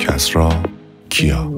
کسری کیا.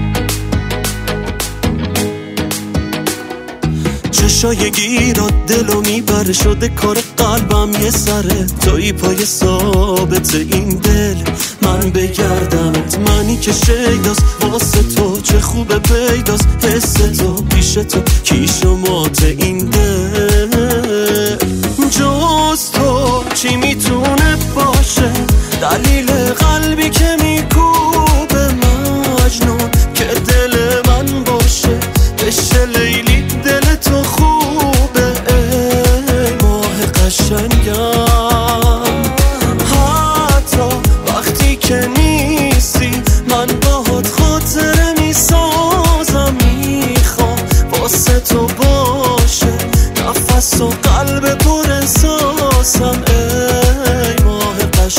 چشای گیرات دلو میبره، شده کار قلبم یه سره. توی پای ثابت این دل من بگردمت، منی که شیداست واسه تو، چه خوبه پیداست حس تو پیش تو کیش و مات این دل. جز تو چی میتونه باشه دلیل قلبی که میکوبه مجنون، که دل من باشه بشه لیلی دل تو خوبه. ای ماه قشنگم حتی وقتی که نیستی من باهات خاطره میسازم، میخوام واسه تو باشه نفس و قلب پر احساسم. ای ماه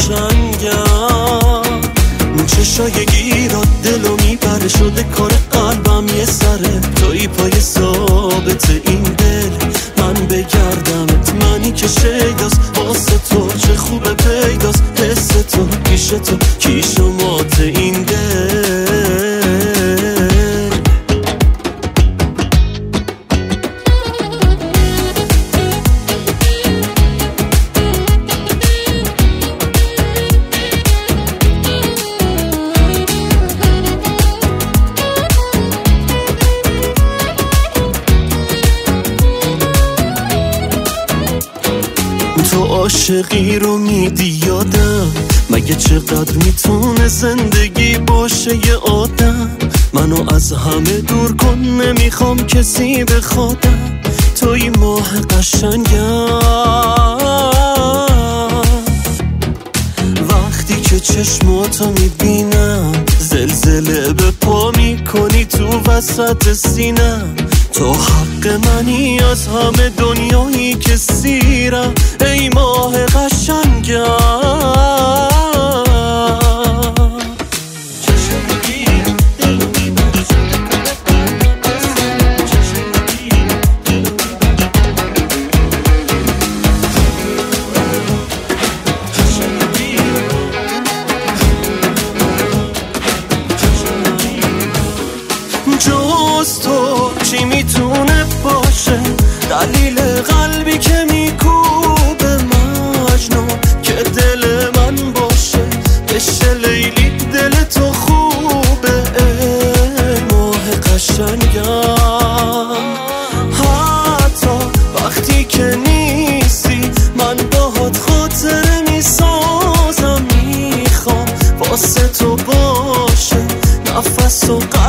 قشنگم چشای گیرات دلو میبره، شده کار قلبم یه سره. توی پای ثابت این دل من بگردمت، منی که شیداست واسه تو، چه خوبه پیداست حس تو پیش تو کیش و مات این دل. تو عاشقی رو میدی یادم، مگه چقدر میتونه زندگی باشه یه آدم. منو از همه دور کن نمیخوام کسی به خودم، توی ماه قشنگم. وقتی که چشماتو میبینم زلزله به پا میکنی تو وسط سینم. تو حق منی از همه دنیایی که سیرم، ای ماه قشنگم. جز تو چی میتونه باشه دلیل قلبی که میکوبه مجنون، که دل من باشه بشه لیلی دل تو خوبه. ای ماه قشنگم حتی وقتی که نیستی من باهات خاطره میسازم، میخوام واسه تو باشه نفس و